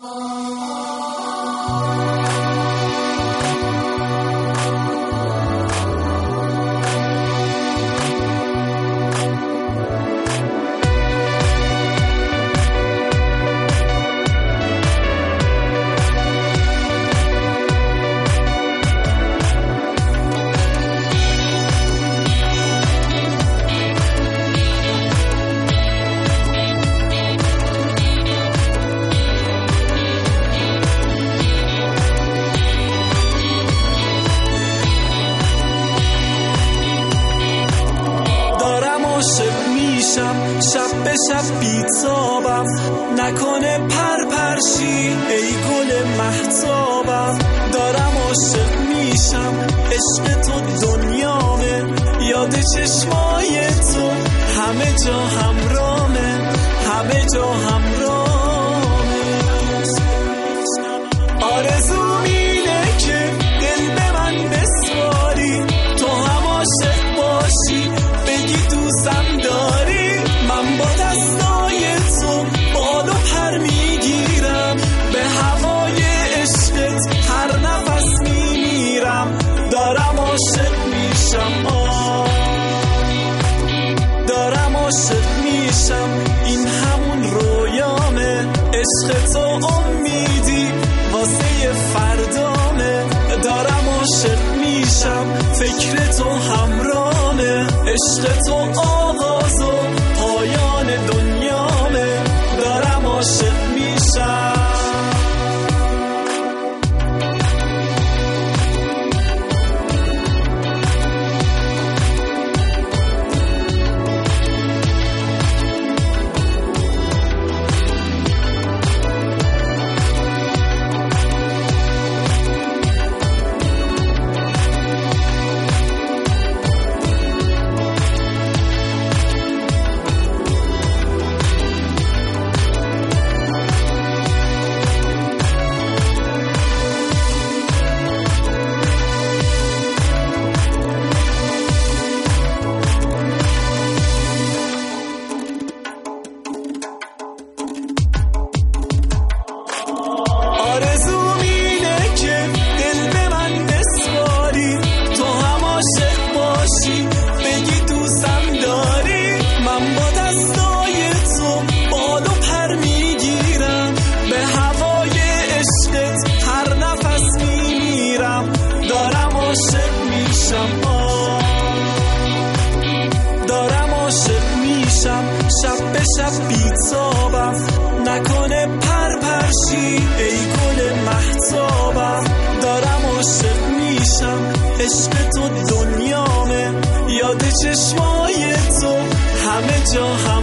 شب به شب بیتابم، نکنه پرپرشی ای گل مهتابم. دارم عاشق میشم، عشق تو دنیامه، یاد چشمای تو همه جا همرامه، همه جا همرامه. آرزوم اینه که دل به من بسپاری، تو هم عاشق باشی، بگی دوستم داری. من با دستای تو بال و پر میگیرم، به هوای عشقت هر نفس میمیرم. دارم عاشق میشم، دارم عاشق میشم، این همون رویامه. عشق تو امیدی واسه فردامه. دارم عاشق میشم، فکر تو همرامه. عشق تو آغاز و پایان دنیامه. دارم عاشق میشم. آرزوم اینه که دل به من بسپاری، تو هم عاشق باشی، بگی دوستم داری. من با دستای تو بال و پر میگیرم، به هوای عشقت هر نفس میمیرم. دارم عاشق میشم، دارم عاشق میشم، شب به شب بیتابم، نکنه پرپرشی ای گل مهتابم. دارم عاشق میشم، عشق تو دنیامه، یاد چشمای تو همه جا هم